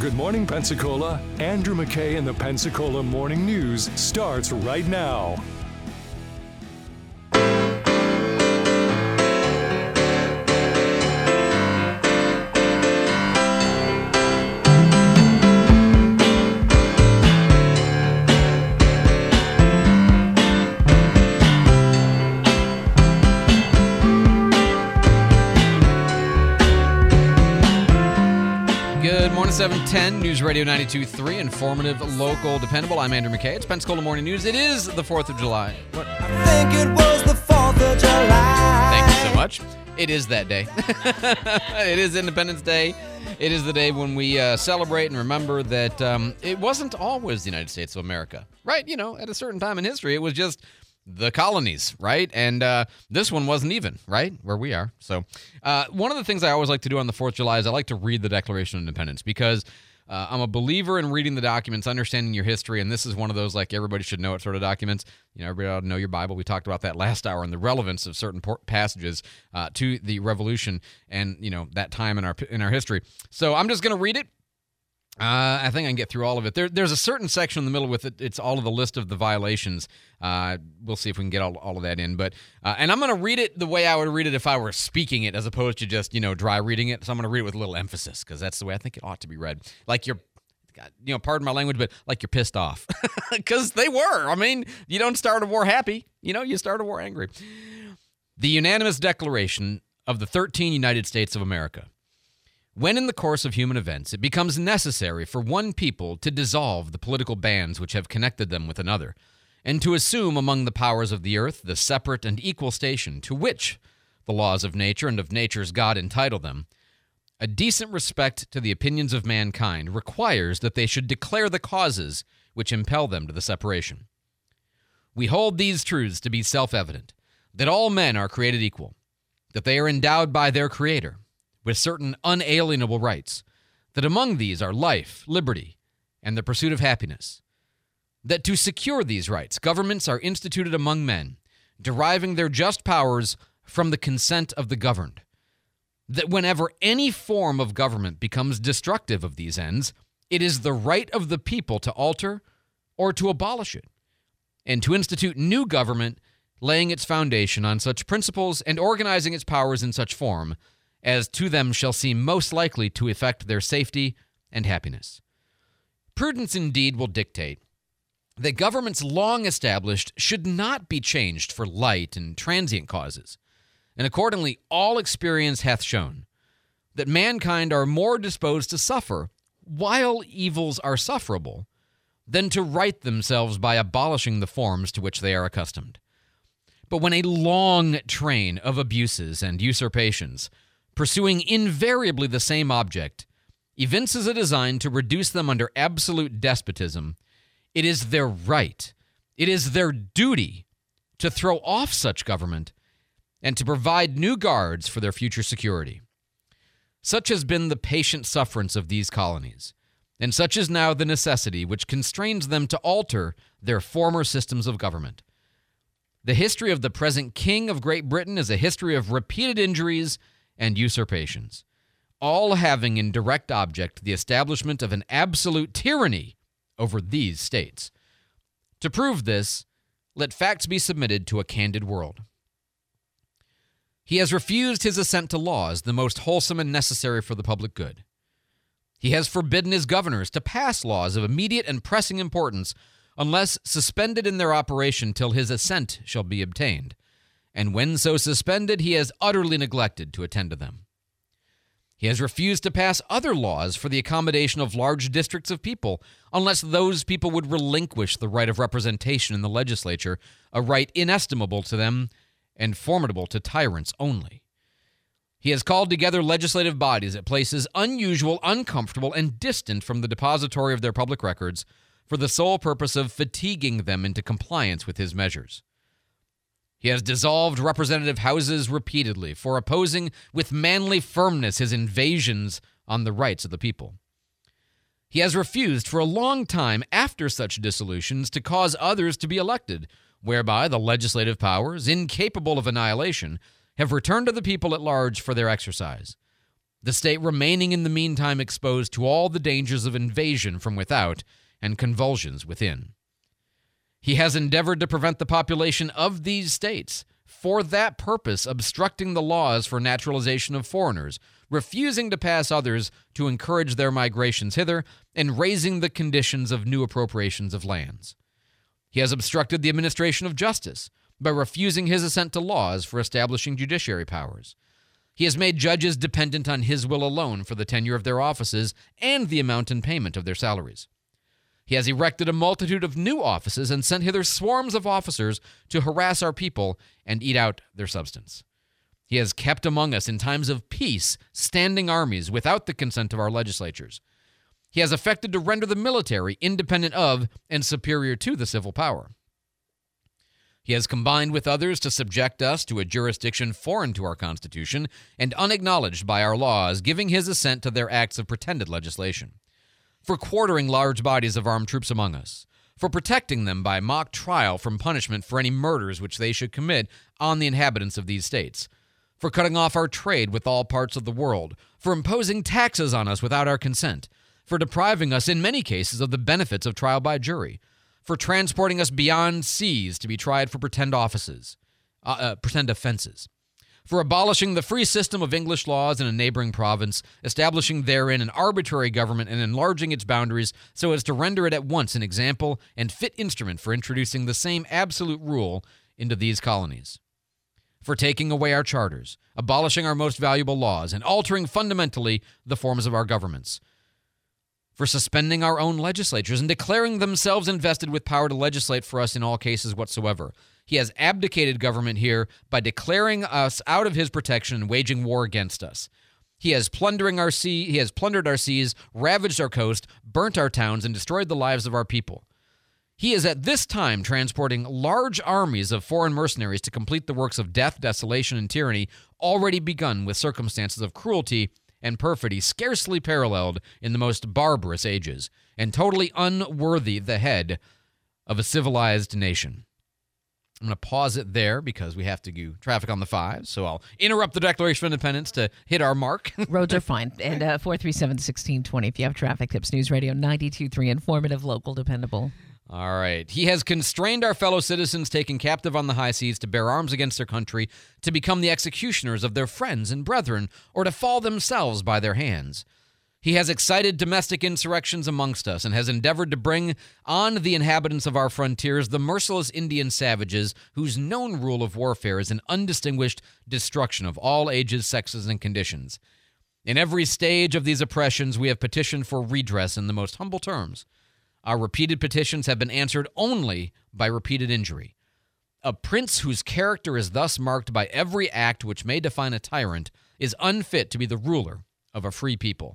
Good morning, Pensacola. Andrew McKay and the Pensacola Morning News starts right now. Good morning, 710 News Radio 92.3, informative, local, dependable. I'm Andrew McKay. It's Pensacola Morning News. It is the 4th of July. I think it was the 4th of July. Thank you so much. It is that day. It is Independence Day. It is the day when we celebrate and remember that it wasn't always the United States of America, right? You know, at a certain time in history, it was just the colonies, right? And this one wasn't even, right, where we are. So one of the things I always like to do on the 4th of July is I like to read the Declaration of Independence because I'm a believer in reading the documents, understanding your history, and this is one of those, like, everybody should know it sort of documents. You know, everybody ought to know your Bible. We talked about that last hour and the relevance of certain passages to the Revolution and, you know, that time in our history. So I'm just going to read it. I think I can get through all of it. There's a certain section in the middle with it. It's all of the list of the violations. We'll see if we can get all of that in. But and I'm going to read it the way I would read it if I were speaking it, as opposed to just, you know, dry reading it. So I'm going to read it with a little emphasis because that's the way I think it ought to be read. Like you're, you know, pardon my language, but like you're pissed off because they were. I mean, you don't start a war happy. You know, you start a war angry. The unanimous declaration of the 13 United States of America. When in the course of human events it becomes necessary for one people to dissolve the political bands which have connected them with another, and to assume among the powers of the earth the separate and equal station to which the laws of nature and of nature's God entitle them, a decent respect to the opinions of mankind requires that they should declare the causes which impel them to the separation. We hold these truths to be self-evident, that all men are created equal, that they are endowed by their Creator with certain unalienable rights, that among these are life, liberty, and the pursuit of happiness, that to secure these rights, governments are instituted among men, deriving their just powers from the consent of the governed, that whenever any form of government becomes destructive of these ends, it is the right of the people to alter or to abolish it, and to institute new government, laying its foundation on such principles and organizing its powers in such form as to them shall seem most likely to effect their safety and happiness. Prudence indeed will dictate that governments long established should not be changed for light and transient causes, and accordingly all experience hath shown that mankind are more disposed to suffer while evils are sufferable than to right themselves by abolishing the forms to which they are accustomed. But when a long train of abuses and usurpations, pursuing invariably the same object, evinces a design to reduce them under absolute despotism, it is their right, it is their duty to throw off such government and to provide new guards for their future security. Such has been the patient sufferance of these colonies, and such is now the necessity which constrains them to alter their former systems of government. The history of the present King of Great Britain is a history of repeated injuries and usurpations, all having in direct object the establishment of an absolute tyranny over these states. To prove this, let facts be submitted to a candid world. He has refused his assent to laws, the most wholesome and necessary for the public good. He has forbidden his governors to pass laws of immediate and pressing importance unless suspended in their operation till his assent shall be obtained. And when so suspended, he has utterly neglected to attend to them. He has refused to pass other laws for the accommodation of large districts of people, unless those people would relinquish the right of representation in the legislature, a right inestimable to them and formidable to tyrants only. He has called together legislative bodies at places unusual, uncomfortable, and distant from the depository of their public records for the sole purpose of fatiguing them into compliance with his measures. He has dissolved representative houses repeatedly for opposing with manly firmness his invasions on the rights of the people. He has refused for a long time after such dissolutions to cause others to be elected, whereby the legislative powers, incapable of annihilation, have returned to the people at large for their exercise. the state remaining in the meantime exposed to all the dangers of invasion from without and convulsions within. He has endeavored to prevent the population of these states, for that purpose obstructing the laws for naturalization of foreigners, refusing to pass others to encourage their migrations hither, and raising the conditions of new appropriations of lands. He has obstructed the administration of justice by refusing his assent to laws for establishing judiciary powers. He has made judges dependent on his will alone for the tenure of their offices and the amount and payment of their salaries. He has erected a multitude of new offices and sent hither swarms of officers to harass our people and eat out their substance. He has kept among us in times of peace standing armies without the consent of our legislatures. He has affected to render the military independent of and superior to the civil power. He has combined with others to subject us to a jurisdiction foreign to our Constitution and unacknowledged by our laws, giving his assent to their acts of pretended legislation. For quartering large bodies of armed troops among us, for protecting them by mock trial from punishment for any murders which they should commit on the inhabitants of these states, for cutting off our trade with all parts of the world, for imposing taxes on us without our consent, for depriving us in many cases of the benefits of trial by jury, for transporting us beyond seas to be tried for pretend offenses, for abolishing the free system of English laws in a neighboring province, establishing therein an arbitrary government and enlarging its boundaries so as to render it at once an example and fit instrument for introducing the same absolute rule into these colonies, for taking away our charters, abolishing our most valuable laws, and altering fundamentally the forms of our governments, for suspending our own legislatures and declaring themselves invested with power to legislate for us in all cases whatsoever. He has abdicated government here by declaring us out of his protection and waging war against us. He has plundered our seas, ravaged our coast, burnt our towns, and destroyed the lives of our people. He is at this time transporting large armies of foreign mercenaries to complete the works of death, desolation, and tyranny already begun with circumstances of cruelty and perfidy scarcely paralleled in the most barbarous ages, and totally unworthy the head of a civilized nation. I'm going to pause it there because we have to do traffic on the 5, so I'll interrupt the Declaration of Independence to hit our mark. Roads are fine. And 437-1620 if you have traffic tips. News Radio 92.3, informative, local, dependable. All right. He has constrained our fellow citizens taken captive on the high seas to bear arms against their country, to become the executioners of their friends and brethren, or to fall themselves by their hands. He has excited domestic insurrections amongst us and has endeavored to bring on the inhabitants of our frontiers the merciless Indian savages whose known rule of warfare is an undistinguished destruction of all ages, sexes, and conditions. In every stage of these oppressions, we have petitioned for redress in the most humble terms. Our repeated petitions have been answered only by repeated injury. A prince whose character is thus marked by every act which may define a tyrant is unfit to be the ruler of a free people.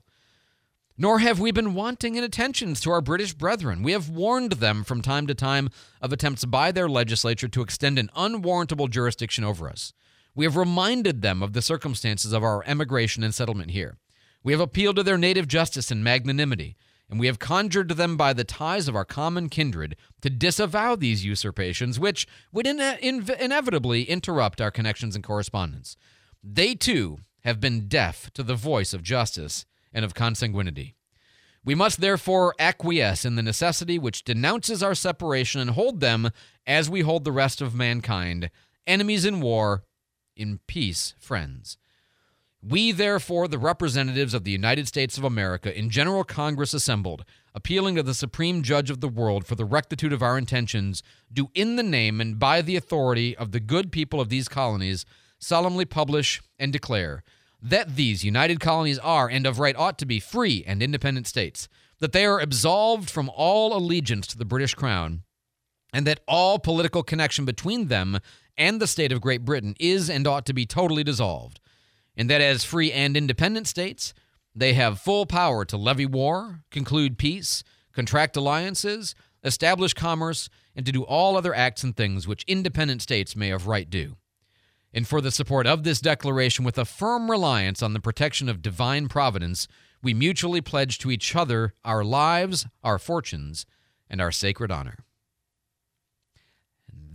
Nor have we been wanting in attentions to our British brethren. We have warned them from time to time of attempts by their legislature to extend an unwarrantable jurisdiction over us. We have reminded them of the circumstances of our emigration and settlement here. We have appealed to their native justice and magnanimity, and we have conjured them by the ties of our common kindred to disavow these usurpations, which would inevitably interrupt our connections and correspondence. They, too, have been deaf to the voice of justice and of consanguinity. We must therefore acquiesce in the necessity which denounces our separation and hold them, as we hold the rest of mankind, enemies in war, in peace friends. We, therefore, the representatives of the United States of America, in General Congress assembled, appealing to the Supreme Judge of the world for the rectitude of our intentions, do in the name and by the authority of the good people of these colonies solemnly publish and declare that these United Colonies are, and of right ought to be, free and independent states, that they are absolved from all allegiance to the British Crown, and that all political connection between them and the state of Great Britain is and ought to be totally dissolved, and that as free and independent states, they have full power to levy war, conclude peace, contract alliances, establish commerce, and to do all other acts and things which independent states may of right do. And for the support of this declaration, with a firm reliance on the protection of divine providence, we mutually pledge to each other our lives, our fortunes, and our sacred honor.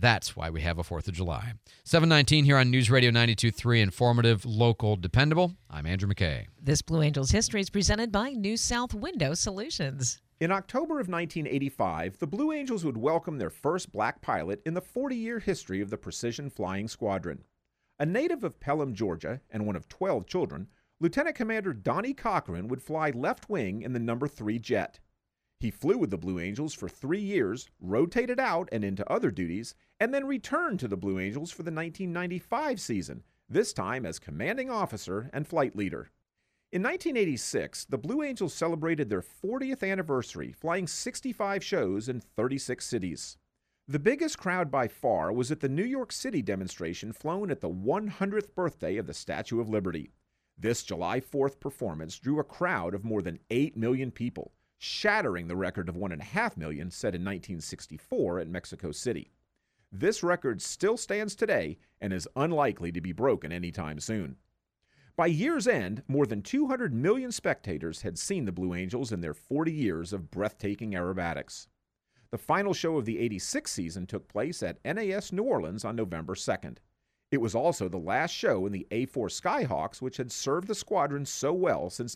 That's why we have a 4th of July. 7:19 here on News Radio 92.3, informative, local, dependable. I'm Andrew McKay. This Blue Angels history is presented by New South Window Solutions. In October of 1985, the Blue Angels would welcome their first black pilot in the 40-year history of the Precision Flying Squadron. A native of Pelham, Georgia, and one of 12 children, Lieutenant Commander Donnie Cochran would fly left wing in the number 3 jet. He flew with the Blue Angels for 3 years, rotated out and into other duties, and then returned to the Blue Angels for the 1995 season, this time as commanding officer and flight leader. In 1986, the Blue Angels celebrated their 40th anniversary, flying 65 shows in 36 cities. The biggest crowd by far was at the New York City demonstration flown at the 100th birthday of the Statue of Liberty. This July 4th performance drew a crowd of more than 8 million people, shattering the record of 1.5 million set in 1964 at Mexico City. This record still stands today and is unlikely to be broken anytime soon. By year's end, more than 200 million spectators had seen the Blue Angels in their 40 years of breathtaking aerobatics. The final show of the 86 season took place at NAS New Orleans on November 2nd. It was also the last show in the A4 Skyhawks, which had served the squadron so well since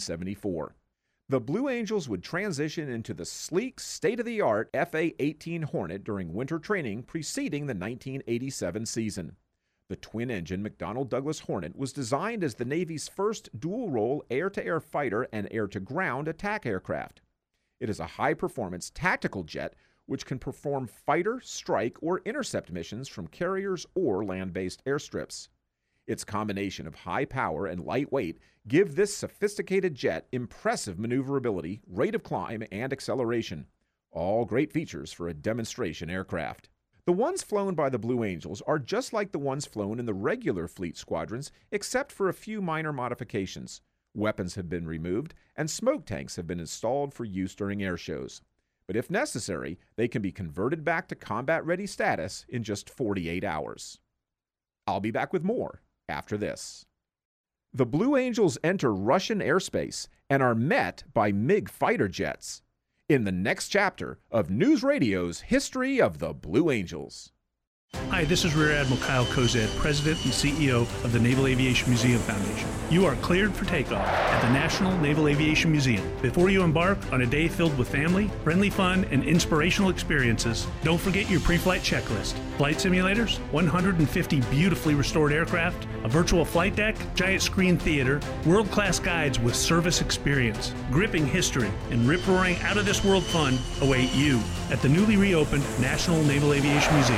1974. The Blue Angels would transition into the sleek, state-of-the-art FA-18 Hornet during winter training preceding the 1987 season. The twin-engine McDonnell Douglas Hornet was designed as the Navy's first dual-role air-to-air fighter and air-to-ground attack aircraft. It is a high-performance tactical jet which can perform fighter, strike, or intercept missions from carriers or land-based airstrips. Its combination of high power and light weight give this sophisticated jet impressive maneuverability, rate of climb, and acceleration. All great features for a demonstration aircraft. The ones flown by the Blue Angels are just like the ones flown in the regular fleet squadrons, except for a few minor modifications. Weapons have been removed, and smoke tanks have been installed for use during air shows. But if necessary, they can be converted back to combat-ready status in just 48 hours. I'll be back with more after this. The Blue Angels enter Russian airspace and are met by MiG fighter jets in the next chapter of News Radio's History of the Blue Angels. Hi, this is Rear Admiral Kyle Kozad, President and CEO of the Naval Aviation Museum Foundation. You are cleared for takeoff at the National Naval Aviation Museum. Before you embark on a day filled with family, friendly fun, and inspirational experiences, don't forget your pre-flight checklist. Flight simulators, 150 beautifully restored aircraft, a virtual flight deck, giant screen theater, world-class guides with service experience, gripping history, and rip-roaring out-of-this-world fun await you at the newly reopened National Naval Aviation Museum.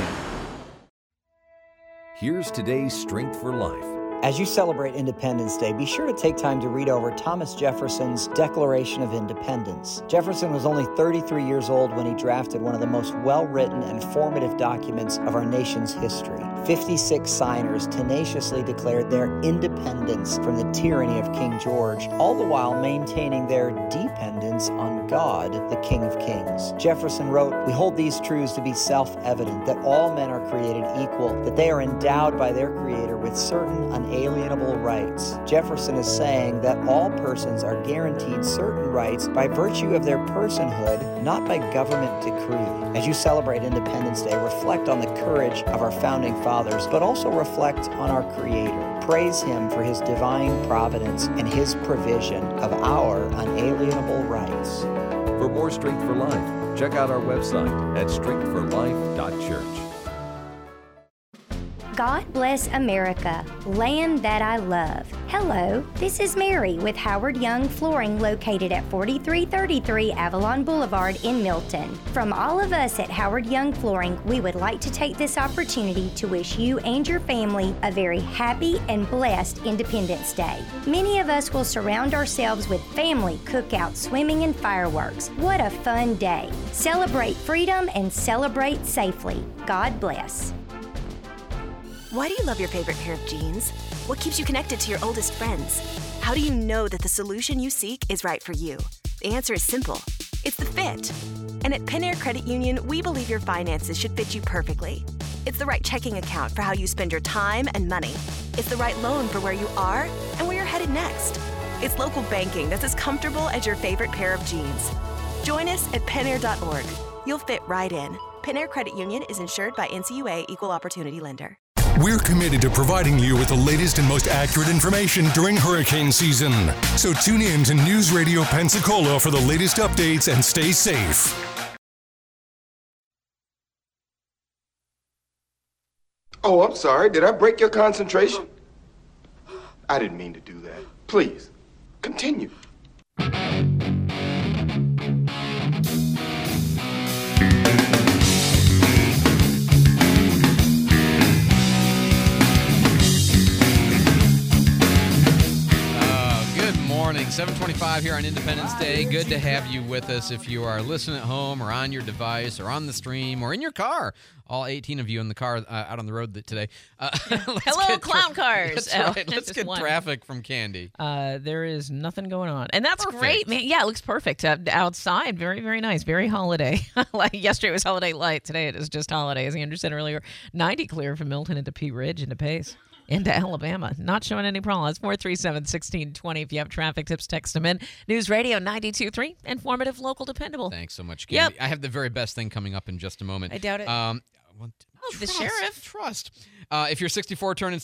Here's today's Strength for Life. As you celebrate Independence Day, be sure to take time to read over Thomas Jefferson's Declaration of Independence. Jefferson was only 33 years old when he drafted one of the most well-written and formative documents of our nation's history. 56 signers tenaciously declared their independence from the tyranny of King George, all the while maintaining their dependence on God, the King of Kings. Jefferson wrote, "We hold these truths to be self-evident, that all men are created equal, that they are endowed by their Creator with certain unalienable rights." Jefferson is saying that all persons are guaranteed certain rights by virtue of their personhood, not by government decree. As you celebrate Independence Day, reflect on the courage of our founding fathers, but also reflect on our Creator. Praise Him for His divine providence and His provision of our unalienable rights. For more Strength for Life, check out our website at strengthforlife.church. God bless America, land that I love. Hello, this is Mary with Howard Young Flooring located at 4333 Avalon Boulevard in Milton. From all of us at Howard Young Flooring, we would like to take this opportunity to wish you and your family a very happy and blessed Independence Day. Many of us will surround ourselves with family, cookouts, swimming, and fireworks. What a fun day. Celebrate freedom and celebrate safely. God bless. Why do you love your favorite pair of jeans? What keeps you connected to your oldest friends? How do you know that the solution you seek is right for you? The answer is simple. It's the fit. And at Penn Air Credit Union, we believe your finances should fit you perfectly. It's the right checking account for how you spend your time and money. It's the right loan for where you are and where you're headed next. It's local banking that's as comfortable as your favorite pair of jeans. Join us at pennair.org. You'll fit right in. Pinnair Credit Union is insured by NCUA Equal Opportunity Lender. We're committed to providing you with the latest and most accurate information during hurricane season. So tune in to News Radio Pensacola for the latest updates and stay safe. Oh, I'm sorry. Did I break your concentration? I didn't mean to do that. Please, continue. Morning, 7:25 here on Independence Day. Good to have you with us. If you are listening at home or on your device or on the stream or in your car, all 18 of you in the car out on the road today. Hello, clown cars. That's right. Let's get one. traffic from Candy. There is nothing going on. And that's Perfect. great, man. Yeah, it looks perfect outside. Very, very nice. Very holiday. Like yesterday was holiday light. Today it is just holiday. As Andrew said earlier, 90 clear from Milton into Pea Ridge into Pace. Into Alabama. Not showing any problems. 437-1620. If you have traffic tips, text them in. News Radio 92.3. Informative, local, dependable. Thanks so much, Candy. Yep. I have the very best thing coming up in just a moment. I doubt it. The sheriff. Trust. If you're 64 turning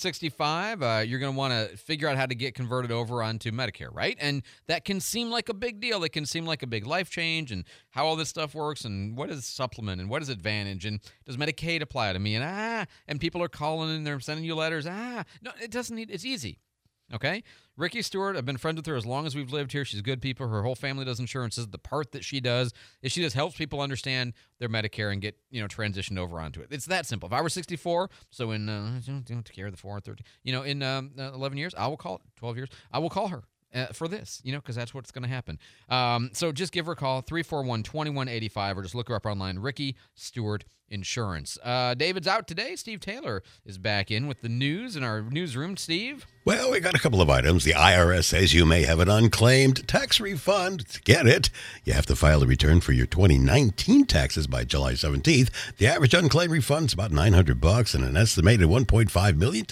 65, you're going to want to figure out how to get converted over onto Medicare, right? And that can seem like a big deal. It can seem like a big life change and how all this stuff works and what is supplement and what is advantage and does Medicaid apply to me? And people are calling and they're sending you letters. No, it doesn't need, it's easy. Okay? Ricky Stewart, I've been friends with her as long as we've lived here. She's good people. Her whole family does insurances. The part that she does is she just helps people understand their Medicare and get, transitioned over onto it. It's that simple. If I were 64, so in, don't care the 4 or 30, in 11 years, I will call, 12 years, I will call her. For this, because that's what's going to happen. So just give her a call, 341-2185, or just look her up online, Ricky Stewart Insurance. David's out today. Steve Taylor is back in with the news in our newsroom. Steve? Well, we got a couple of items. The IRS says you may have an unclaimed tax refund. To get it, you have to file a return for your 2019 taxes by July 17th. The average unclaimed refund is about $900, and an estimated 1.5 million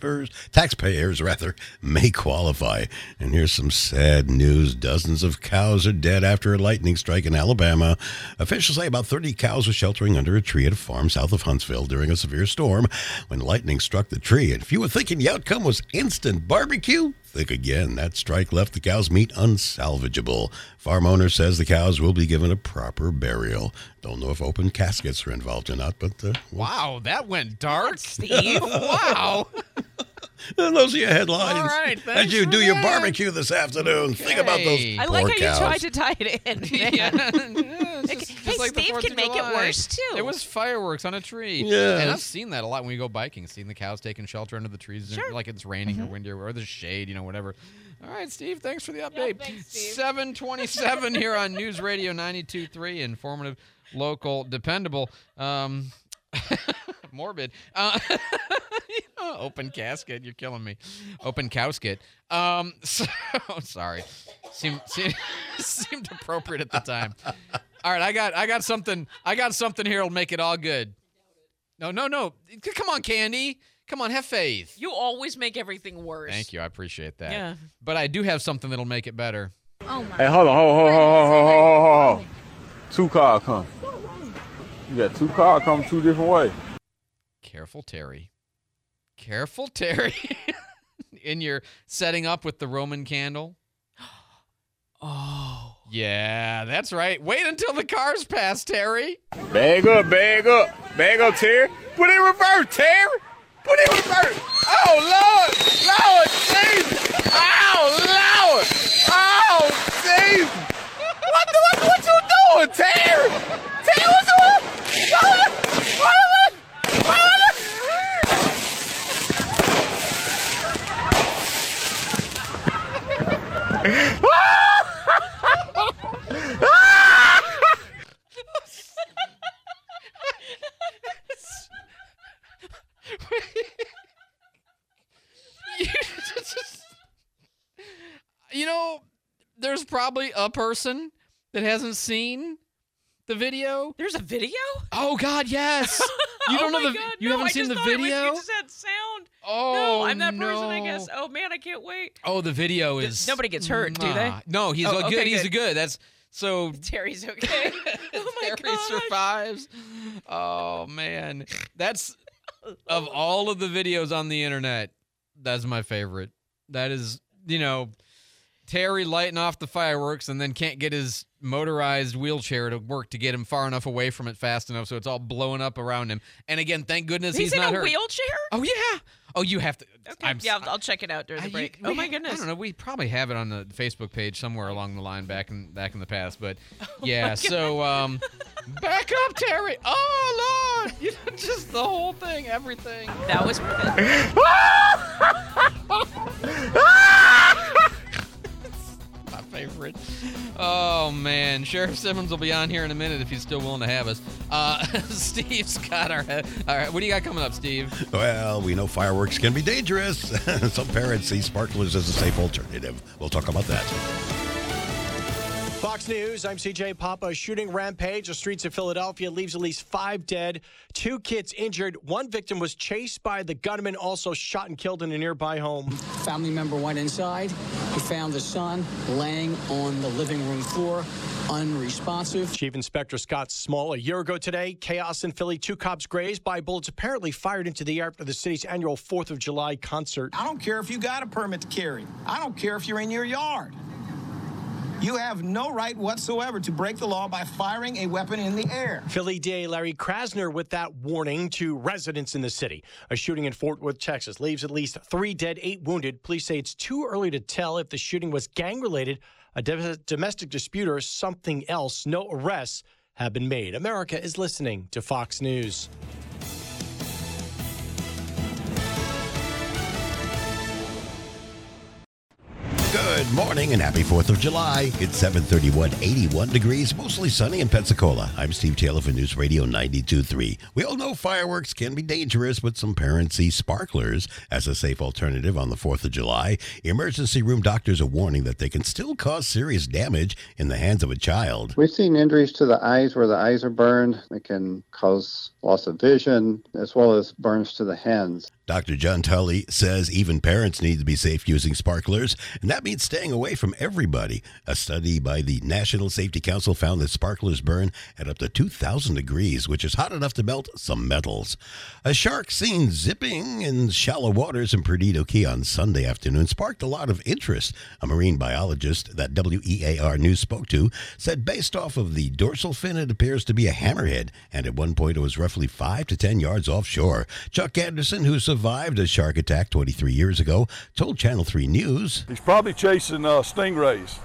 taxpayers may qualify. And here's some sad news. Dozens of cows are dead after a lightning strike in Alabama. Officials say about 30 cows were sheltering under a tree at a farm south of Huntsville during a severe storm when lightning struck the tree. And if you were thinking the outcome was instant barbecue, think again. That strike left the cow's meat unsalvageable. Farm owner says the cows will be given a proper burial. Don't know if open caskets are involved or not, but... Wow, that went dark, Steve. Wow. And those are your headlines. All right, as you do your barbecue this afternoon, think about those I poor like how cows. you tried to tie it in. Hey, like Steve can make it worse, too. It was fireworks on a tree. Yes. And I've seen that a lot when we go biking, seeing the cows taking shelter under the trees, Sure. like it's raining or windy or there's shade, whatever. All right, Steve, thanks for the update. Thanks, Steve. 727 here on News Radio 92.3, informative, local, dependable. Morbid. Open casket. You're killing me. Open cowsket. Sorry. Seemed appropriate at the time. All right, I got something here that'll make it all good. No. Come on, Candy. Come on, have faith. You always make everything worse. Thank you. I appreciate that. Yeah. But I do have something that'll make it better. Oh my. Hey, hold on. 2 cars come. You got 2 cars come 2 different ways. Careful, Terry. In your setting up with the Roman candle. Oh. Yeah, that's right. Wait until the cars pass, Terry. Bag up, Terry. Put it in reverse, Terry. Put it in reverse. Oh, Lord, Jesus. Oh, Lord. Oh, Jesus. What you doing, Terry? Terry, what you doing? There's probably a person that hasn't seen the video. There's a video? Oh God, yes. You don't know the God, you no, haven't I seen just the thought video? You just had sound. Oh, no, I'm that no. person, I guess. Oh man, I can't wait. Oh, the video is Nobody gets hurt, do they? No, he's good. okay, He's good. That's So Terry's okay. Oh my Terry survives. Oh man, that's of all of the videos on the internet, that's my favorite. That is, Terry lighting off the fireworks and then can't get his motorized wheelchair to work to get him far enough away from it fast enough so it's all blowing up around him. And again, thank goodness he's not hurt. He's in a wheelchair? Oh yeah. Oh, you have to. Okay. I'll check it out during the break. Oh my goodness. I don't know. We probably have it on the Facebook page somewhere along the line back in the past, but yeah. So back up, Terry. Oh Lord, just the whole thing, everything. That was. My favorite. Oh man, Sheriff Simmons will be on here in a minute if he's still willing to have us. Steve's got our. What do you got coming up, Steve? Well, we know fireworks can be dangerous. Some parents see sparklers as a safe alternative. We'll talk about that. Fox News, I'm CJ Papa. Shooting rampage. The streets of Philadelphia leaves at least 5 dead, 2 kids injured. One victim was chased by the gunman, also shot and killed in a nearby home. Family member went inside. He found the son laying on the living room floor, unresponsive. Chief Inspector Scott Small. A year ago today, chaos in Philly. 2 cops grazed by bullets apparently fired into the air after the city's annual 4th of July concert. I don't care if you got a permit to carry. I don't care if you're in your yard. You have no right whatsoever to break the law by firing a weapon in the air. Philly DA Larry Krasner with that warning to residents in the city. A shooting in Fort Worth, Texas, leaves at least 3 dead, 8 wounded. Police say it's too early to tell if the shooting was gang-related, a domestic dispute, or something else. No arrests have been made. America is listening to Fox News. Good morning and happy 4th of July. It's 7:31, 81 degrees, mostly sunny in Pensacola. I'm Steve Taylor for News Radio 92.3. We all know fireworks can be dangerous, but some parents see sparklers as a safe alternative on the 4th of July. Emergency room doctors are warning that they can still cause serious damage in the hands of a child. We've seen injuries to the eyes where the eyes are burned. It can cause loss of vision as well as burns to the hands. Dr. John Tully says even parents need to be safe using sparklers, and that means staying away from everybody. A study by the National Safety Council found that sparklers burn at up to 2,000 degrees, which is hot enough to melt some metals. A shark seen zipping in shallow waters in Perdido Key on Sunday afternoon sparked a lot of interest. A marine biologist that WEAR News spoke to said based off of the dorsal fin, it appears to be a hammerhead, and at one point it was roughly 5 to 10 yards offshore. Chuck Anderson, who survived a shark attack 23 years ago, told Channel 3 News. He's probably chasing stingrays.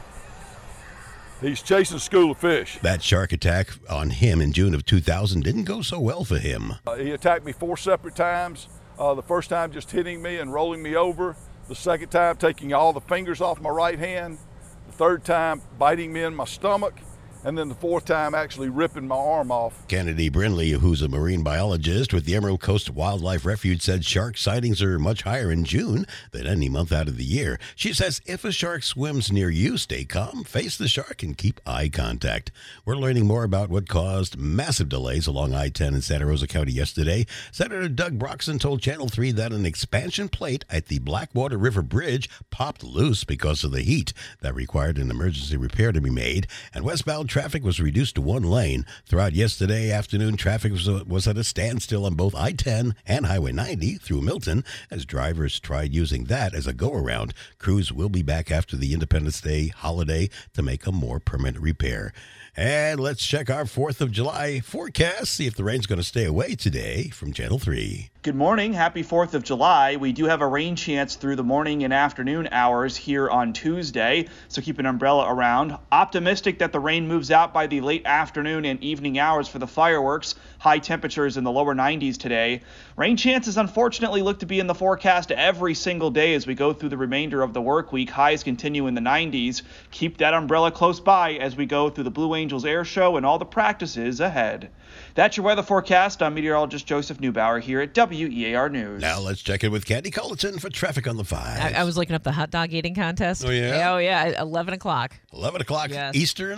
He's chasing a school of fish. That shark attack on him in June of 2000 didn't go so well for him. He attacked me 4 separate times. The first time just hitting me and rolling me over. The second time taking all the fingers off my right hand. The third time biting me in my stomach. And then the 4th time actually ripping my arm off. Kennedy Brindley, who's a marine biologist with the Emerald Coast Wildlife Refuge, said shark sightings are much higher in June than any month out of the year. She says if a shark swims near you, stay calm, face the shark, and keep eye contact. We're learning more about what caused massive delays along I-10 in Santa Rosa County yesterday. Senator Doug Broxson told Channel 3 that an expansion plate at the Blackwater River Bridge popped loose because of the heat. That required an emergency repair to be made, and westbound traffic was reduced to 1 lane. Throughout yesterday afternoon, traffic was at a standstill on both I-10 and Highway 90 through Milton as drivers tried using that as a go-around. Crews will be back after the Independence Day holiday to make a more permanent repair. And let's check our 4th of July forecast, see if the rain's going to stay away today from Channel 3. Good morning. Happy 4th of July. We do have a rain chance through the morning and afternoon hours here on Tuesday, so keep an umbrella around. Optimistic that the rain moves out by the late afternoon and evening hours for the fireworks. High temperatures in the lower 90s today. Rain chances unfortunately look to be in the forecast every single day as we go through the remainder of the work week. Highs continue in the 90s. Keep that umbrella close by as we go through the Blue Angels Air Show and all the practices ahead. That's your weather forecast. I'm meteorologist Joseph Neubauer here at WEAR News. Now let's check in with Candy Culleton for traffic on the 5. I was looking up the hot dog eating contest. Oh, yeah? Oh, yeah. 11 o'clock. 11 o'clock Yes. Eastern.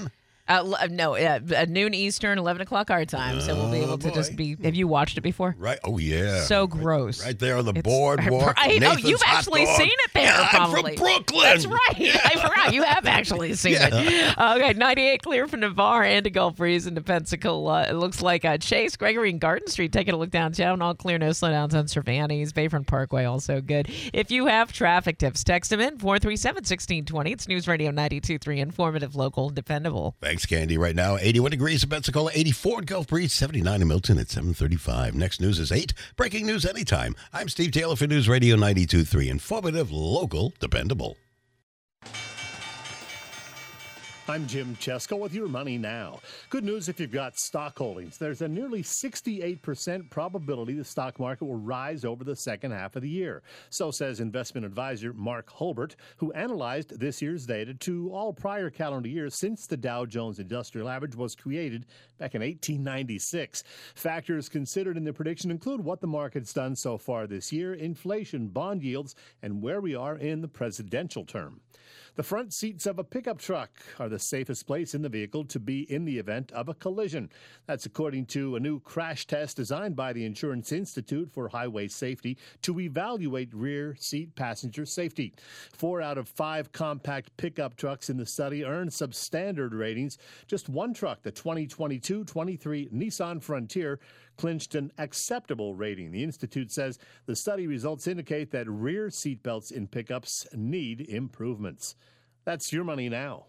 Noon Eastern, 11 o'clock our time. So we'll be able to just be. Have you watched it before? Right. Oh, yeah. So gross. Right there on the boardwalk. Right. Oh, you've actually seen it there, probably. I'm from Brooklyn. That's right. Yeah. I forgot. You have actually seen it. Okay, 98 clear from Navarre and to Gulf Breeze into Pensacola. It looks like Chase, Gregory, and Garden Street taking a look downtown. All clear, no slowdowns on Cervantes. Bayfront Parkway also good. If you have traffic tips, text them in 437-1620. It's News Radio 92.3, informative, local, dependable. Thanks, Candy. Right now, 81 degrees in Pensacola, 84 at Gulf Breeze, 79 in Milton at 7:35. Next news is 8. Breaking news anytime. I'm Steve Taylor for News Radio 92.3, informative, local, dependable. I'm Jim Chesko with your Money Now. Good news if you've got stock holdings. There's a nearly 68% probability the stock market will rise over the second half of the year. So says investment advisor Mark Hulbert, who analyzed this year's data to all prior calendar years since the Dow Jones Industrial Average was created back in 1896. Factors considered in the prediction include what the market's done so far this year, inflation, bond yields, and where we are in the presidential term. The front seats of a pickup truck are the safest place in the vehicle to be in the event of a collision. That's according to a new crash test designed by the Insurance Institute for Highway Safety to evaluate rear seat passenger safety. 4 out of 5 compact pickup trucks in the study earned substandard ratings. Just one truck, the 2022-23 Nissan Frontier, clinched an acceptable rating. The Institute says the study results indicate that rear seatbelts in pickups need improvements. That's your Money Now.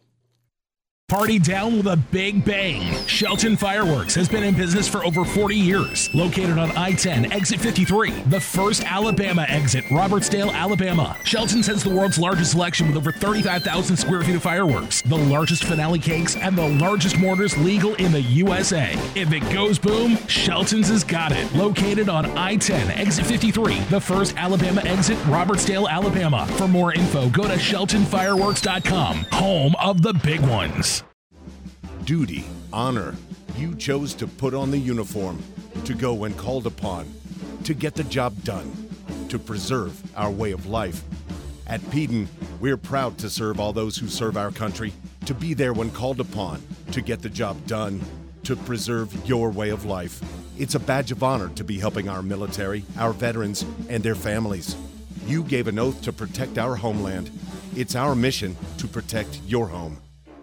Party down with a big bang. Shelton Fireworks has been in business for over 40 years. Located on I-10, exit 53, the first Alabama exit, Robertsdale, Alabama. Shelton's has the world's largest selection with over 35,000 square feet of fireworks, the largest finale cakes, and the largest mortars legal in the USA. If it goes boom, Shelton's has got it. Located on I-10, exit 53, the first Alabama exit, Robertsdale, Alabama. For more info, go to sheltonfireworks.com, home of the big ones. Duty, honor. You chose to put on the uniform, to go when called upon, to get the job done, to preserve our way of life. At Peden, we're proud to serve all those who serve our country, to be there when called upon, to get the job done, to preserve your way of life. It's a badge of honor to be helping our military, our veterans, and their families. You gave an oath to protect our homeland. It's our mission to protect your home.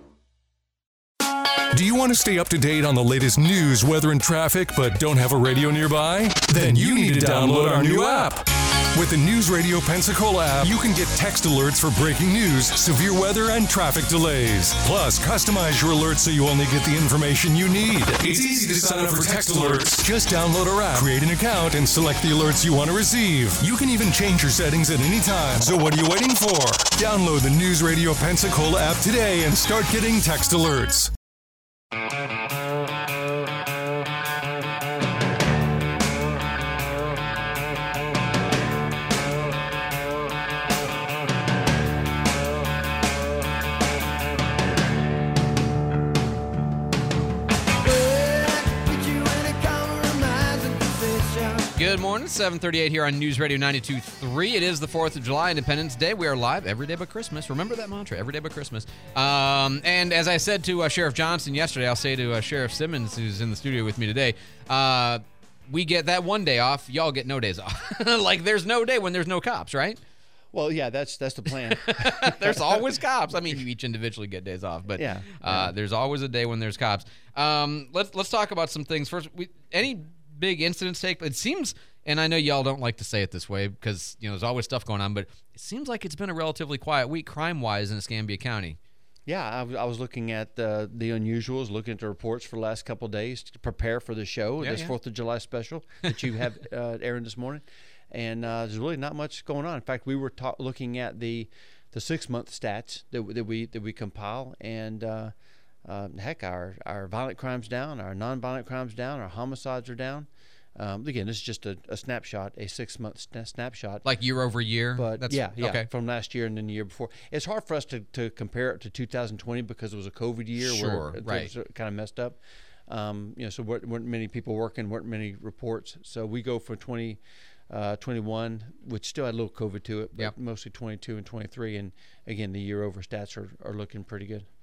Do you want to stay up to date on the latest news, weather, and traffic, but don't have a radio nearby? Then you need to download our new app. With the News Radio Pensacola app, you can get text alerts for breaking news, severe weather, and traffic delays. Plus, customize your alerts so you only get the information you need. It's easy to sign up for text alerts. Just download our app, create an account, and select the alerts you want to receive. You can even change your settings at any time. So what are you waiting for? Download the News Radio Pensacola app today and start getting text alerts. Good morning, 7:38 here on News Radio 92.3. It is the 4th of July, Independence Day. We are live every day but Christmas. Remember that mantra, every day but Christmas. And as I said to Sheriff Johnson yesterday, I'll say to Sheriff Simmons, who's in the studio with me today, we get that one day off. Y'all get no days off. Like, there's no day when there's no cops, right? Well, yeah, that's the plan. There's always cops. I mean, you each individually get days off, but there's always a day when there's cops. Let's talk about some things first. Any big incidents take? It seems, and I know y'all don't like to say it this way because there's always stuff going on, but it seems like it's been a relatively quiet week crime-wise in Escambia County. Yeah, I was looking at the unusuals, looking at the reports for the last couple of days to prepare for the show, this 4th of July special that you have airing this morning. And there's really not much going on. In fact, we were looking at the 6-month stats that we compile, and heck, our violent crimes down, our nonviolent crimes down, our homicides are down. Again, this is just a snapshot, a 6-month snapshot. Like year over year? But that's, yeah, okay. From last year and then the year before. It's hard for us to compare it to 2020 because it was a COVID year where things kind of messed up. So weren't many people working, weren't many reports. So we go for 21, which still had a little COVID to it, but mostly 22 and 23. And again, the year over stats are looking pretty good.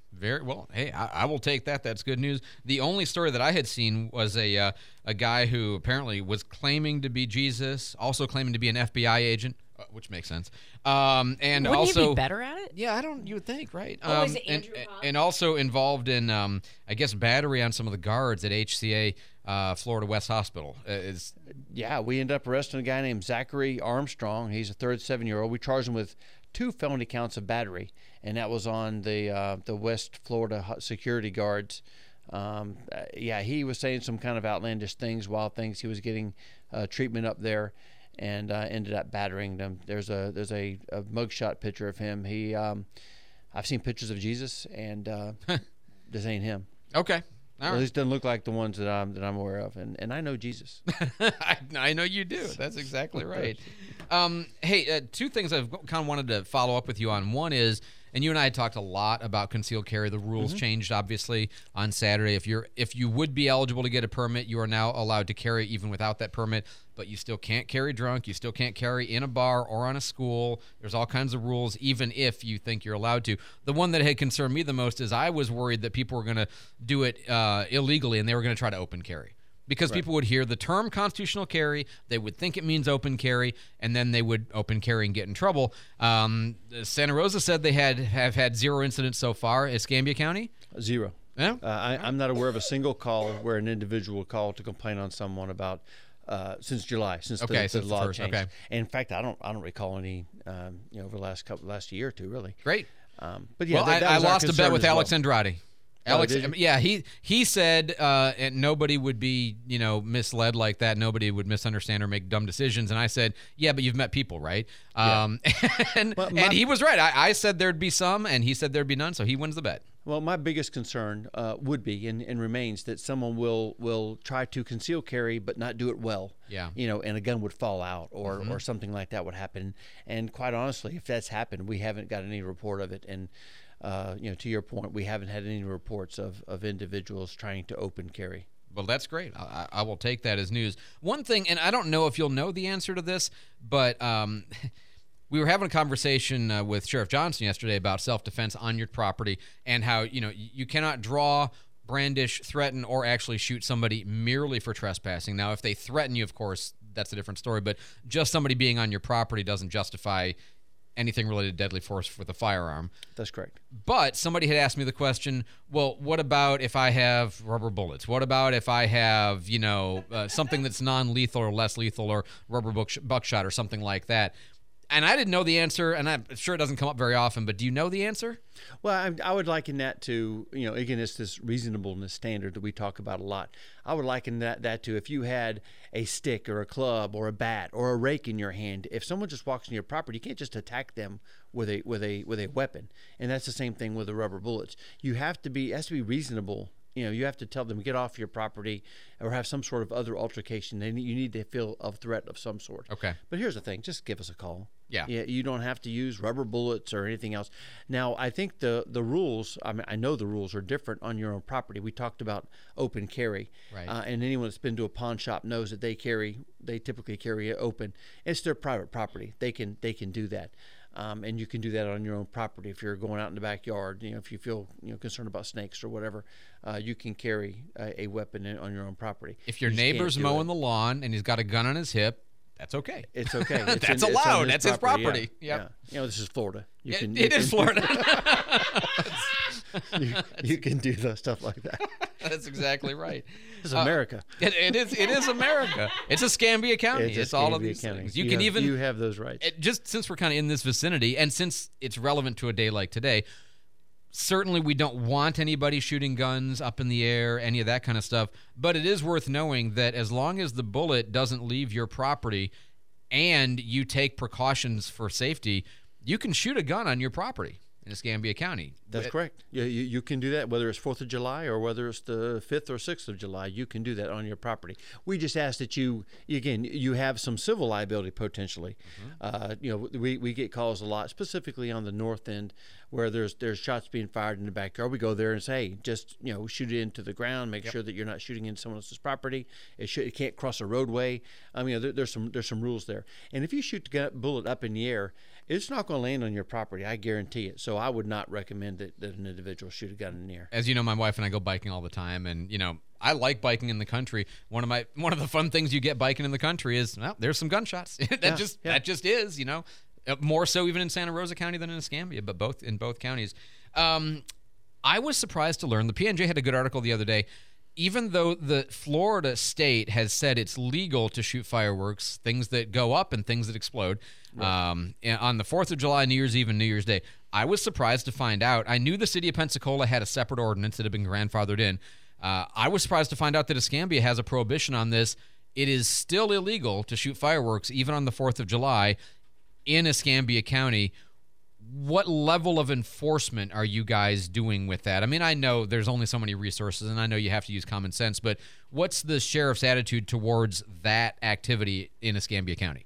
Very well. Hey, I will take that. That's good news. The only story that I had seen was a guy who apparently was claiming to be Jesus, also claiming to be an FBI agent, which makes sense. And Wouldn't also he be better at it? Yeah, you would think, right? Is it Andrew and also involved in, I guess, battery on some of the guards at HCA Florida West Hospital. Yeah, we ended up arresting a guy named Zachary Armstrong. He's a 37-year-old. We charged him with 2 felony counts of battery, and that was on the West Florida security guards. He was saying some kind of outlandish things, wild things. He was getting treatment up there, and ended up battering them. There's a mugshot picture of him. I've seen pictures of Jesus, and this ain't him. Okay. All right. At least doesn't look like the ones that I'm aware of, and I know Jesus. I know you do. That's exactly right. Hey, 2 things I've kind of wanted to follow up with you on. One is, and you and I had talked a lot about concealed carry. The rules changed, obviously, on Saturday. If you would be eligible to get a permit, you are now allowed to carry even without that permit, but you still can't carry drunk. You still can't carry in a bar or on a school. There's all kinds of rules, even if you think you're allowed to. The one that had concerned me the most is I was worried that people were going to do it illegally, and they were going to try to open carry. Because people would hear the term constitutional carry, they would think it means open carry, and then they would open carry and get in trouble. Santa Rosa said they have had 0 incidents so far. Escambia County? 0. Yeah. I'm not aware of a single call where an individual called to complain on someone about since July, since the law changed. Okay. And in fact, I don't recall any over the last year or 2 really. Great. But yeah, well, I lost a bet with Alex Andrade. Alex, did you? yeah, he said and nobody would be, misled like that. Nobody would misunderstand or make dumb decisions. And I said, yeah, but you've met people, right? Yeah. And he was right. I said there'd be some, and he said there'd be none, so he wins the bet. Well, my biggest concern would be and remains that someone will try to conceal carry but not do it well. Yeah. And a gun would fall out or something like that would happen. And quite honestly, if that's happened, we haven't got any report of it. And to your point, we haven't had any reports of individuals trying to open carry. Well, that's great. I will take that as news. One thing, and I don't know if you'll know the answer to this, but we were having a conversation with Sheriff Johnson yesterday about self-defense on your property and how, you cannot draw, brandish, threaten, or actually shoot somebody merely for trespassing. Now, if they threaten you, of course, that's a different story, but just somebody being on your property doesn't justify anything related to deadly force with a firearm. That's correct. But somebody had asked me the question, well, what about if I have rubber bullets? What about if I have, something that's non-lethal or less lethal or rubber buckshot or something like that? And I didn't know the answer, and I'm sure it doesn't come up very often, but do you know the answer? Well, I would liken that to, again, it's this reasonableness standard that we talk about a lot. I would liken that to if you had a stick or a club or a bat or a rake in your hand. If someone just walks in your property, you can't just attack them with a weapon. And that's the same thing with the rubber bullets. It has to be reasonable. You have to tell them, get off your property or have some sort of other altercation. You need to feel a threat of some sort. Okay. But here's the thing. Just give us a call. Yeah. You don't have to use rubber bullets or anything else. Now, I think the rules, I know the rules are different on your own property. We talked about open carry. Right. And anyone that's been to a pawn shop knows that they typically carry it open. It's their private property. They can do that. And you can do that on your own property if you're going out in the backyard. If you feel concerned about snakes or whatever, you can carry a weapon on your own property. If your neighbor's mowing the lawn and he's got a gun on his hip, that's okay. It's okay. That's allowed. That's his property. Yeah. This is Florida. It is Florida. you can do stuff like that. That's exactly right. It's America. It is America. It's Escambia County. It's all of these things. You have those rights. Just since we're kind of in this vicinity, and since it's relevant to a day like today, certainly we don't want anybody shooting guns up in the air, any of that kind of stuff. But it is worth knowing that as long as the bullet doesn't leave your property and you take precautions for safety, you can shoot a gun on your property in Escambia County. That's correct. You can do that whether it's 4th of July or whether it's the 5th or 6th of July. You can do that on your property. We just ask that you have some civil liability potentially. We get calls a lot, specifically on the north end where there's shots being fired in the backyard. We go there and say, hey, just shoot it into the ground. Make sure that you're not shooting into someone else's property. It can't cross a roadway. There's some rules there. And if you shoot the bullet up in the air, It's not going to land on your property. I guarantee it. So I would not recommend that an individual shoot a gun in the air. As you know, my wife and I go biking all the time, and I like biking in the country. One of the fun things you get biking in the country is, well, there's some gunshots. That just is, more so even in Santa Rosa County than in Escambia, but in both counties. I was surprised to learn the PNJ had a good article the other day. Even though the Florida state has said it's legal to shoot fireworks, things that go up and things that explode, right, on the 4th of July, New Year's Eve, and New Year's Day, I was surprised to find out. I knew the city of Pensacola had a separate ordinance that had been grandfathered in. I was surprised to find out that Escambia has a prohibition on this. It is still illegal to shoot fireworks, even on the 4th of July, in Escambia County. What level of enforcement are you guys doing with that? I mean, I know there's only so many resources, and I know you have to use common sense, but what's the sheriff's attitude towards that activity in Escambia County?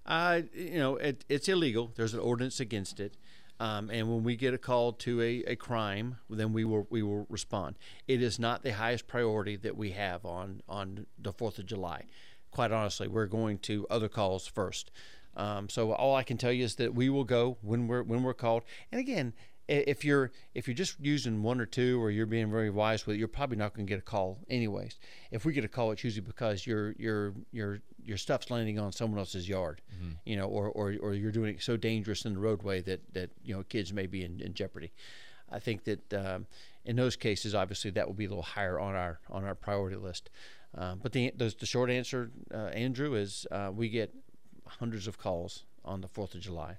It's illegal. There's an ordinance against it. And when we get a call to a crime, then we will respond. It is not the highest priority that we have on the 4th of July. Quite honestly, we're going to other calls first. So all I can tell you is that we will go when we're called. And again, if you're just using one or two, or you're being very wise with it, you're probably not going to get a call anyways. If we get a call, it's usually because your stuff's landing on someone else's yard, or you're doing it so dangerous in the roadway that kids may be in jeopardy. I think that in those cases, obviously, that will be a little higher on our priority list. But the short answer, Andrew, is we get hundreds of calls on the 4th of July.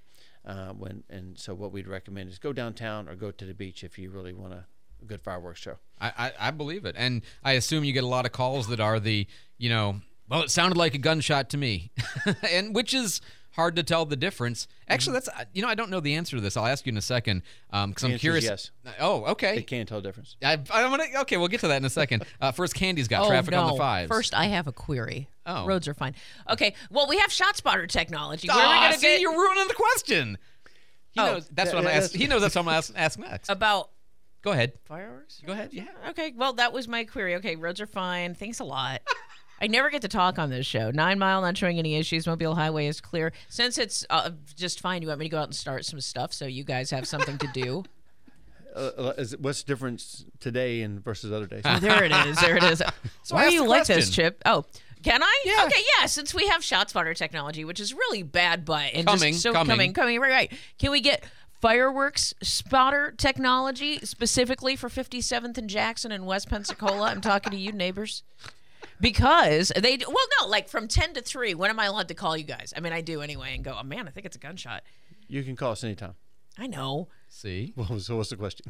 So what we'd recommend is go downtown or go to the beach if you really want a good fireworks show. I believe it. And I assume you get a lot of calls that are it sounded like a gunshot to me, and which is hard to tell the difference. Actually, that's I don't know the answer to this. I'll ask you in a second because I'm curious. Yes. Oh, okay. They can't tell the difference. Okay, we'll get to that in a second. First, Candy's got traffic on the 5s. First, I have a query. Oh. Roads are fine. Okay, well, we have ShotSpotter technology. Where are we going to get? You're ruining the question. He knows that's what I'm going to ask. He knows that's what I'm going to ask next. About Go ahead. Fireworks? Go ahead. Yeah. Okay, well, that was my query. Okay, roads are fine. Thanks a lot. I never get to talk on this show. 9 Mile, not showing any issues. Mobile Highway is clear. Since it's just fine, you want me to go out and start some stuff so you guys have something to do? What's the difference today versus other days? Oh, there it is. There it is. So why are you like this, question. Chip? Oh, can I? Yeah. Okay, yeah. Since we have ShotSpotter technology, which is really bad, but and Coming, just so coming. right. Can we get fireworks spotter technology specifically for 57th and Jackson and West Pensacola? I'm talking to you, neighbors. Because like from 10 to 3, when am I allowed to call you guys? I mean, I do anyway, and go, oh man, I think it's a gunshot. You can call us anytime. I know. See? Well, so what's the question?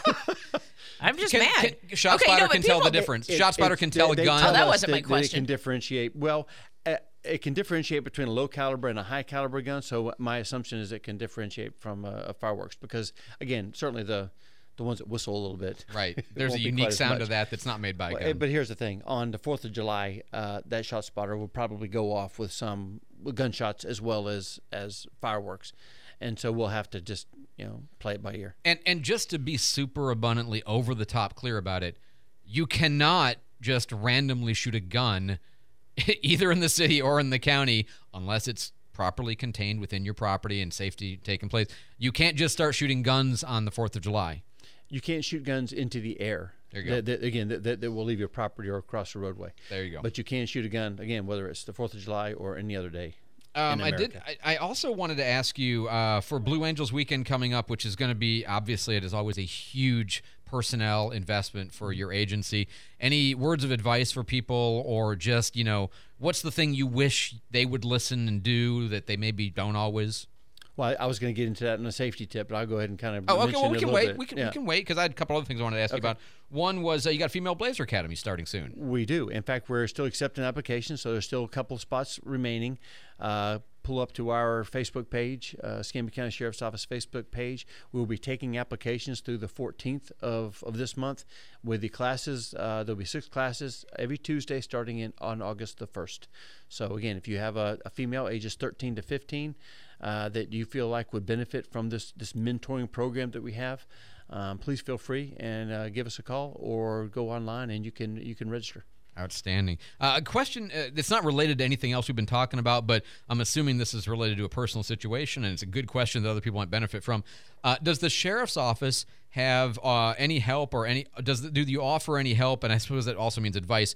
I'm just mad. ShotSpotter can tell the difference. ShotSpotter can tell a gun. Oh, that wasn't my question. It can differentiate. Well, it can differentiate between a low caliber and a high caliber gun. So my assumption is it can differentiate from a fireworks because, again, certainly the ones that whistle a little bit. Right. There's a unique sound to that that's not made by a gun. But here's the thing. On the 4th of July, that ShotSpotter will probably go off with some gunshots as well as fireworks. And so we'll have to just, play it by ear. And just to be super abundantly over the top clear about it, you cannot just randomly shoot a gun either in the city or in the county unless it's properly contained within your property and safety taking place. You can't just start shooting guns on the 4th of July. You can't shoot guns into the air. There you go. That will leave your property or across the roadway. There you go. But you can shoot a gun, again, whether it's the 4th of July or any other day. I also wanted to ask you for Blue Angels weekend coming up, which is going to be, obviously, it is always a huge personnel investment for your agency. Any words of advice for people, or just, what's the thing you wish they would listen and do that they maybe don't always? Well, I was going to get into that in a safety tip, but I'll go ahead and kind of mention well, we it can a wait. little bit. We can wait because I had a couple other things I wanted to ask you about. One was you got a Female Blazer Academy starting soon. We do. In fact, we're still accepting applications, so there's still a couple of spots remaining. Pull up to our Facebook page, Escambia County Sheriff's Office Facebook page. We'll be taking applications through the 14th of this month with the classes. There'll be 6 classes every Tuesday starting on August the 1st. So, again, if you have a female ages 13 to 15 that you feel like would benefit from this mentoring program that we have, please feel free and give us a call or go online and you can register. Outstanding. A question that's not related to anything else we've been talking about, but I'm assuming this is related to a personal situation, and it's a good question that other people might benefit from. Does the sheriff's office have any help, or do you offer any help, and I suppose that also means advice,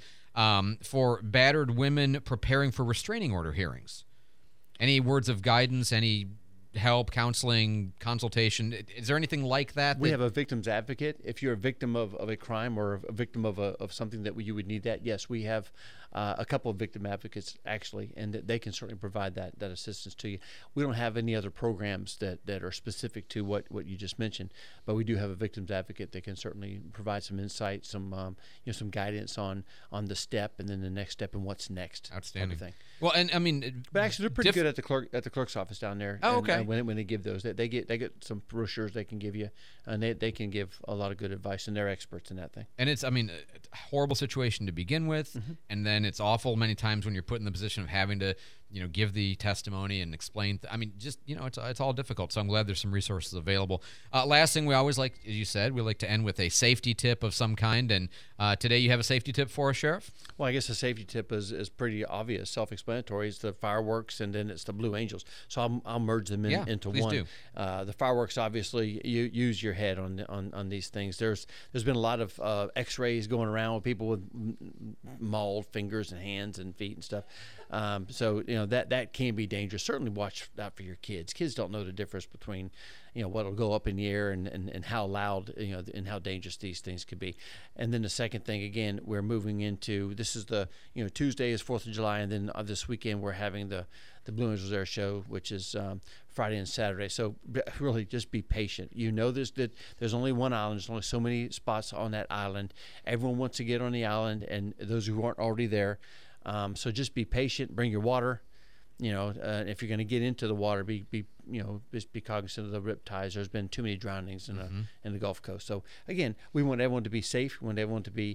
for battered women preparing for restraining order hearings? Any words of guidance, any help, counseling, consultation? Is there anything like that? We have a victim's advocate. If you're a victim of a crime or a victim of something that you would need that, yes, we have a couple of victim advocates, actually, and they can certainly provide that assistance to you. We don't have any other programs that are specific to what you just mentioned, but we do have a victim's advocate that can certainly provide some insight, some some guidance on the step, and then the next step and what's next. Outstanding. Type of thing. Well, and I mean, but actually, they're pretty good at the clerk's office down there. Oh, okay. And when they give those, they get some brochures they can give you, and they can give a lot of good advice, and they're experts in that thing. And it's, I mean, a horrible situation to begin with, and then it's awful many times when you're put in the position of having to, give the testimony and explain. It's all difficult. So I'm glad there's some resources available. Last thing, we always like, as you said, we like to end with a safety tip of some kind. And today you have a safety tip for us, Sheriff? Well, I guess the safety tip is pretty obvious, self-explanatory. It's the fireworks, and then it's the Blue Angels. So I'll merge them into one. Do. The fireworks, obviously, you use your head on these things. There's been a lot of X-rays going around with people with mauled fingers and hands and feet and stuff. So that can be dangerous. Certainly watch out for your kids. Kids don't know the difference between what'll go up in the air and how loud, and how dangerous these things could be. And then the second thing, again, we're moving into, this is the, Tuesday is 4th of July, and then this weekend we're having the Blue Angels Air Show, which is Friday and Saturday. So really just be patient. There's only one island. There's only so many spots on that island. Everyone wants to get on the island, and those who aren't already there. So just be patient, bring your water. If you're going to get into the water, just be cognizant of the rip tides. There's been too many drownings in the Gulf Coast. So again, we want everyone to be safe. We want everyone to be,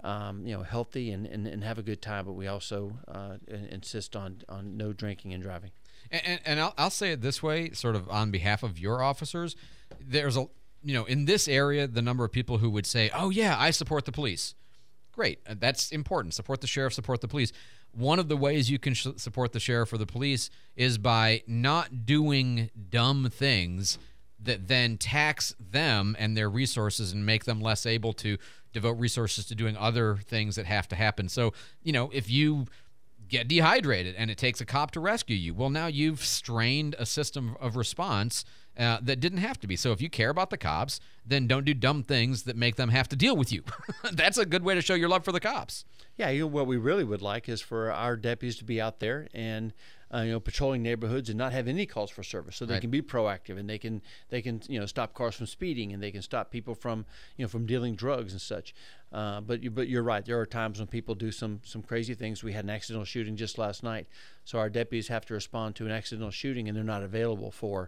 healthy and have a good time. But we also insist on no drinking and driving. And I'll say it this way, sort of on behalf of your officers. There's in this area, the number of people who would say, "Oh yeah, I support the police." Great, that's important. Support the sheriff, support the police. One of the ways you can support the sheriff or the police is by not doing dumb things that then tax them and their resources and make them less able to devote resources to doing other things that have to happen. So, if you get dehydrated and it takes a cop to rescue you, well, now you've strained a system of response that didn't have to be. So if you care about the cops, then don't do dumb things that make them have to deal with you. That's a good way to show your love for the cops. Yeah, what we really would like is for our deputies to be out there and patrolling neighborhoods and not have any calls for service, so they can be proactive, and they can stop cars from speeding, and they can stop people from from dealing drugs and such. But you're right. There are times when people do some crazy things. We had an accidental shooting just last night, so our deputies have to respond to an accidental shooting, and they're not available for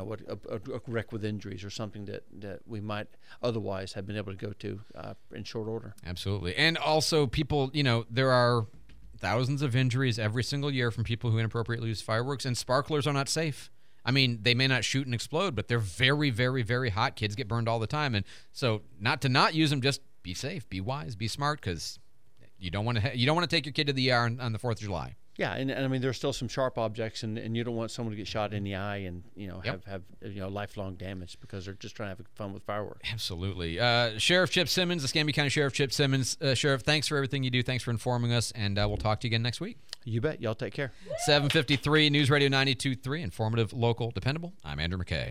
a wreck with injuries or something that we might otherwise have been able to go to in short order. Absolutely, and also people, there are thousands of injuries every single year from people who inappropriately use fireworks, and sparklers are not safe. I mean, they may not shoot and explode, but they're very, very, very hot. Kids get burned all the time, and so not use them. Just be safe, be wise, be smart, because you don't want to take your kid to the ER on the 4th of July. Yeah, and I mean, there's still some sharp objects, and you don't want someone to get shot in the eye and have lifelong damage because they're just trying to have fun with fireworks. Absolutely. Sheriff Chip Simmons, the Escambia County Sheriff Chip Simmons. Sheriff, thanks for everything you do. Thanks for informing us, and we'll talk to you again next week. You bet. Y'all take care. 7:53 News Radio 92.3, informative, local, dependable. I'm Andrew McKay.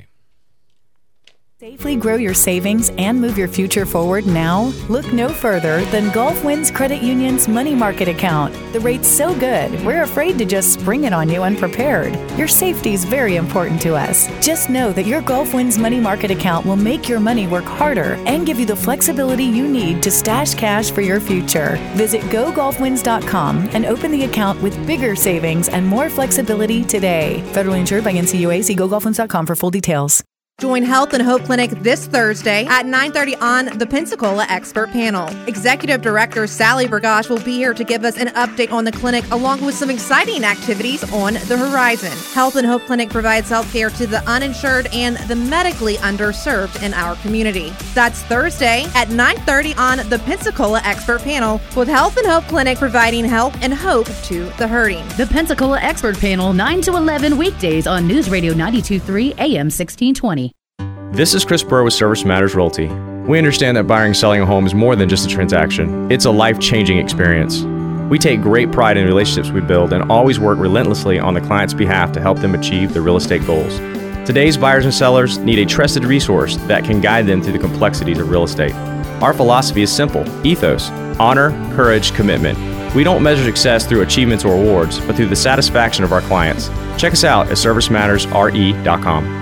Safely grow your savings and move your future forward now? Look no further than Gulf Winds Credit Union's money market account. The rate's so good, we're afraid to just spring it on you unprepared. Your safety is very important to us. Just know that your Gulf Winds money market account will make your money work harder and give you the flexibility you need to stash cash for your future. Visit GoGulfWinds.com and open the account with bigger savings and more flexibility today. Federally insured by NCUA. See GoGulfWinds.com for full details. Join Health and Hope Clinic this Thursday at 9:30 on the Pensacola Expert Panel. Executive Director Sally Burgosh will be here to give us an update on the clinic along with some exciting activities on the horizon. Health and Hope Clinic provides health care to the uninsured and the medically underserved in our community. That's Thursday at 9:30 on the Pensacola Expert Panel with Health and Hope Clinic providing help and hope to the hurting. The Pensacola Expert Panel, 9 to 11 weekdays on News Radio 92.3 AM 1620. This is Chris Burr with Service Matters Realty. We understand that buying and selling a home is more than just a transaction. It's a life-changing experience. We take great pride in the relationships we build and always work relentlessly on the client's behalf to help them achieve their real estate goals. Today's buyers and sellers need a trusted resource that can guide them through the complexities of real estate. Our philosophy is simple: ethos, honor, courage, commitment. We don't measure success through achievements or awards, but through the satisfaction of our clients. Check us out at servicemattersre.com.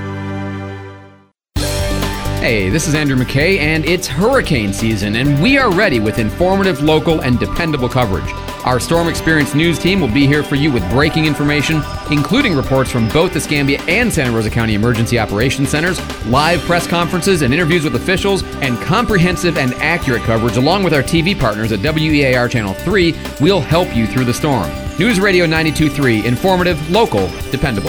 Hey, this is Andrew McKay, and it's hurricane season, and we are ready with informative, local, and dependable coverage. Our Storm Experience news team will be here for you with breaking information, including reports from both the Escambia and Santa Rosa County Emergency Operations Centers, live press conferences and interviews with officials, and comprehensive and accurate coverage along with our TV partners at WEAR Channel 3. We'll help you through the storm. News Radio 92.3, informative, local, dependable.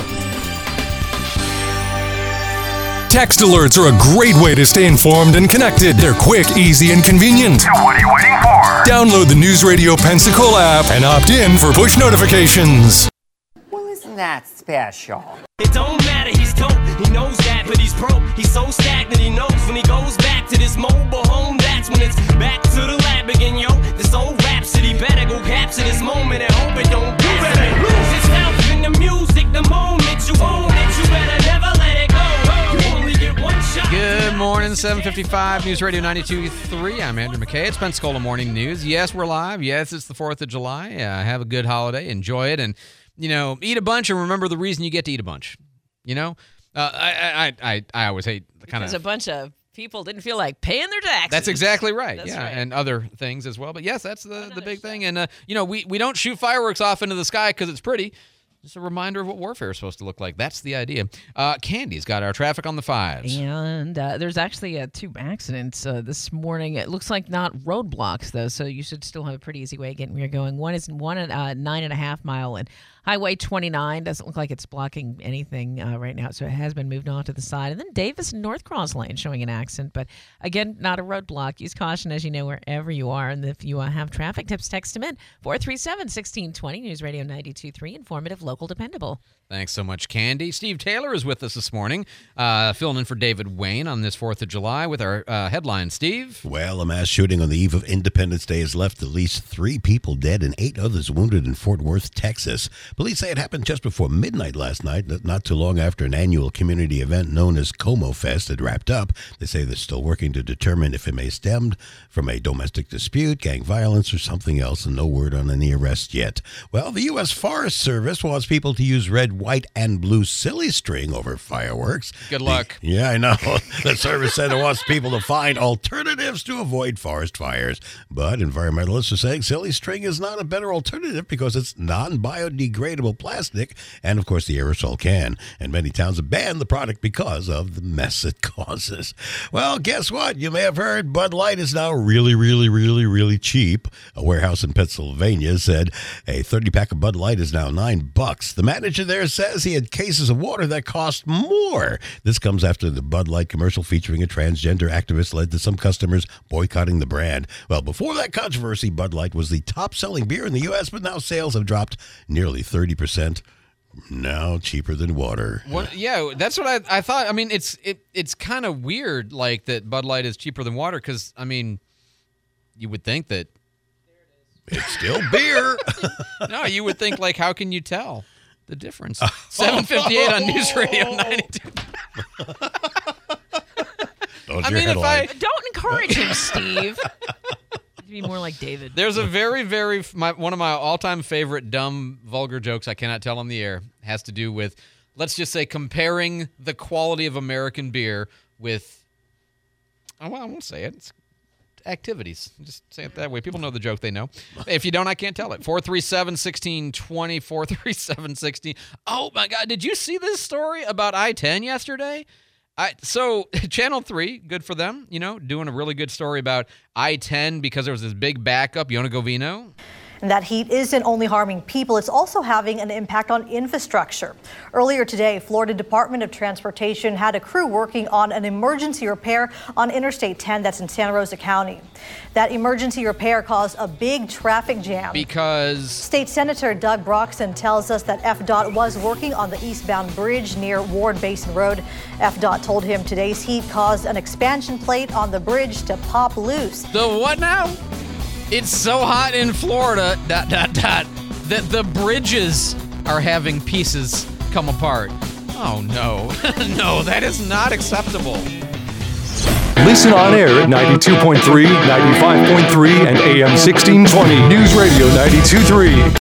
Text alerts are a great way to stay informed and connected. They're quick, easy, and convenient. So what are you waiting for? Download the News Radio Pensacola app and opt in for push notifications. Well, isn't that special? It don't matter, he's dope, he knows that, but he's broke. He's so stagnant, he knows when he goes back to this mobile home, that's when it's back to the lab again, yo. This old rhapsody better go capture this moment and hope it don't do better. Lose yourself in the music the moment you own it, you better never let it go. Good morning, 7:55 News Radio 92.3. I'm Andrew McKay. It's Pensacola Morning News. Yes, we're live. Yes, it's the 4th of July. Have a good holiday. Enjoy it. And, eat a bunch and remember the reason you get to eat a bunch. I always hate the kind of... Because a bunch of people didn't feel like paying their taxes. That's exactly right. That's right. And other things as well. But, yes, that's the big thing. And, we don't shoot fireworks off into the sky because it's pretty. Just a reminder of what warfare is supposed to look like. That's the idea. Candy's got our traffic on the 5s. And there's actually 2 accidents this morning. It looks like not roadblocks, though, so you should still have a pretty easy way of getting where you're going. One at 9.5 mile and Highway 29 doesn't look like it's blocking anything right now, so it has been moved on to the side. And then Davis and North Cross Lane showing an accident, but again, not a roadblock. Use caution, as you know, wherever you are. And if you have traffic tips, text them in 437-1620. News Radio 92.3, informative, local, dependable. Thanks so much, Candy. Steve Taylor is with us this morning, filling in for David Wayne on this 4th of July with our headline. Steve? Well, a mass shooting on the eve of Independence Day has left at least 3 people dead and 8 others wounded in Fort Worth, Texas. Police say it happened just before midnight last night, not too long after an annual community event known as Como Fest had wrapped up. They say they're still working to determine if it may stemmed from a domestic dispute, gang violence, or something else, and no word on any arrest yet. Well, the U.S. Forest Service wants people to use red, white, and blue silly string over fireworks. Good luck. Yeah, I know. The service said it wants people to find alternatives to avoid forest fires. But environmentalists are saying silly string is not a better alternative because it's non-biodegradable plastic and, of course, the aerosol can. And many towns have banned the product because of the mess it causes. Well, guess what? You may have heard Bud Light is now really, really, really, really cheap. A warehouse in Pennsylvania said a 30-pack of Bud Light is now $9. The manager there says he had cases of water that cost more. This comes after the Bud Light commercial featuring a transgender activist led to some customers boycotting the brand. Well, before that controversy, Bud Light was the top-selling beer in the U.S., but now sales have dropped nearly 30%. Now cheaper than water. Yeah, that's what I thought. I mean, it's kind of weird, like, that Bud Light is cheaper than water because, I mean, you would think that it's still beer. No, you would think, like, how can you tell the difference? 7:58 on News Radio 92. Don't encourage him, Steve. Be more like David. There's a very, one of my all-time favorite dumb, vulgar jokes I cannot tell on the air. Has to do with, let's just say, comparing the quality of American beer with, I won't say it. It's activities. Just say it that way. People know the joke. They know. If you don't, I can't tell it. 437-1620, 437-16. Oh, my God. Did you see this story about I-10 yesterday? So Channel 3, good for them, doing a really good story about I-10 because there was this big backup, Yonah Govino. And that heat isn't only harming people, it's also having an impact on infrastructure. Earlier today, Florida Department of Transportation had a crew working on an emergency repair on Interstate 10 that's in Santa Rosa County. That emergency repair caused a big traffic jam. Because State Senator Doug Broxton tells us that FDOT was working on the eastbound bridge near Ward Basin Road. FDOT told him today's heat caused an expansion plate on the bridge to pop loose. The what now? It's so hot in Florida, that the bridges are having pieces come apart. Oh, no. No, that is not acceptable. Listen on air at 92.3, 95.3, and AM 1620. News Radio 92.3.